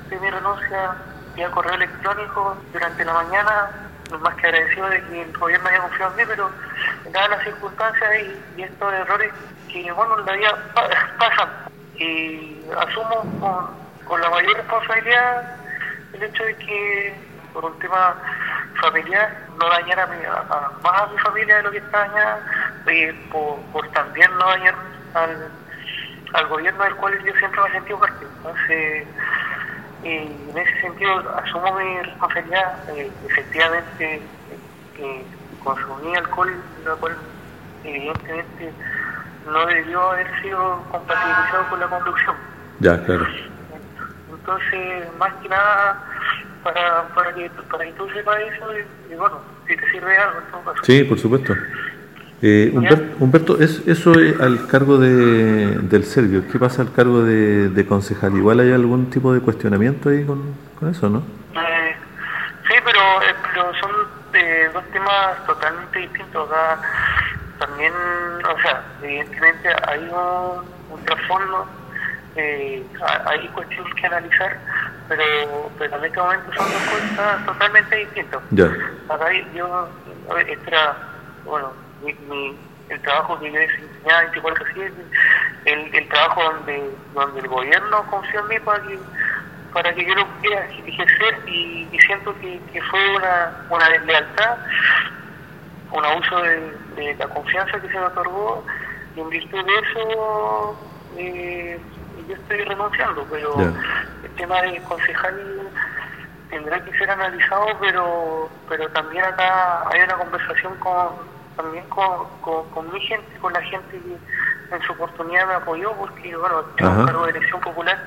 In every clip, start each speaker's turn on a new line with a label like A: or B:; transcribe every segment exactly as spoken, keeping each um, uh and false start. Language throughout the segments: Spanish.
A: de mi renuncia vía correo electrónico durante la mañana, más que agradecido de que el gobierno haya confiado en mí, pero dadas las circunstancias y, y estos errores que, bueno, en la vida pasan, y asumo con, con la mayor responsabilidad el hecho de que por un tema familiar no dañar a, mi, a, a más a mi familia de lo que está dañada, y por, por también no dañar al, al gobierno del cual yo siempre me he sentido parte. Entonces, eh, en ese sentido asumo mi responsabilidad. Eh, efectivamente eh, consumí alcohol, lo cual evidentemente no debió haber sido compatibilizado con la conducción.
B: Ya, claro.
A: Entonces, más que nada, para, para, que, para que tú sepas eso, y, y bueno, si te sirve algo, en todo caso.
B: Sí, por supuesto. Eh, Humberto, Humberto, es, eso es al cargo de, del Servio. ¿Qué pasa al cargo de, de concejal? ¿Igual hay algún tipo de cuestionamiento ahí con, con eso, no?
A: Eh, sí, pero, eh, pero son eh, dos temas totalmente distintos. Acá también, o sea, evidentemente hay un, un trasfondo, eh, hay cuestiones que analizar, pero, pero en este momento son dos cosas totalmente distintas.
B: Ya.
A: Acá yo, este era, bueno, mi, mi, el trabajo que yo desempeñaba veinticuatro siete, el, el trabajo donde, donde el gobierno confió en mí para que, para que yo lo pudiera ejercer, y, y siento que, que fue una, una deslealtad, un abuso de, de la confianza que se me otorgó, y en virtud de eso eh, yo estoy renunciando, pero yeah. El tema del concejal tendrá que ser analizado, pero pero también acá hay una conversación con también con, con, con mi gente, con la gente que en su oportunidad me apoyó, porque bueno, tengo un cargo de elección popular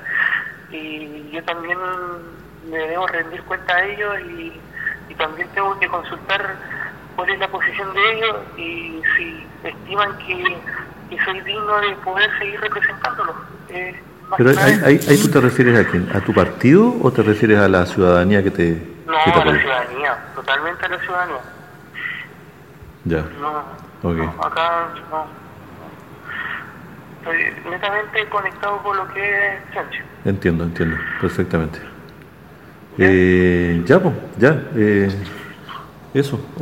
A: y yo también me debo rendir cuenta a ellos, y, y también tengo que consultar cuál es la posición de ellos y si estiman que, que soy digno de poder seguir representándolos. Eh,
B: Pero ahí, ahí, ahí tú te refieres a quién, ¿a tu partido o te refieres a la ciudadanía que te
A: No,
B: que te
A: a la ciudadanía, totalmente a la ciudadanía.
B: Ya.
A: No,
B: okay.
A: no acá no. Estoy netamente conectado con lo que es Sánchez.
B: Entiendo, entiendo, perfectamente. ¿Ya? Eh, ya, pues, ya, eh, eso.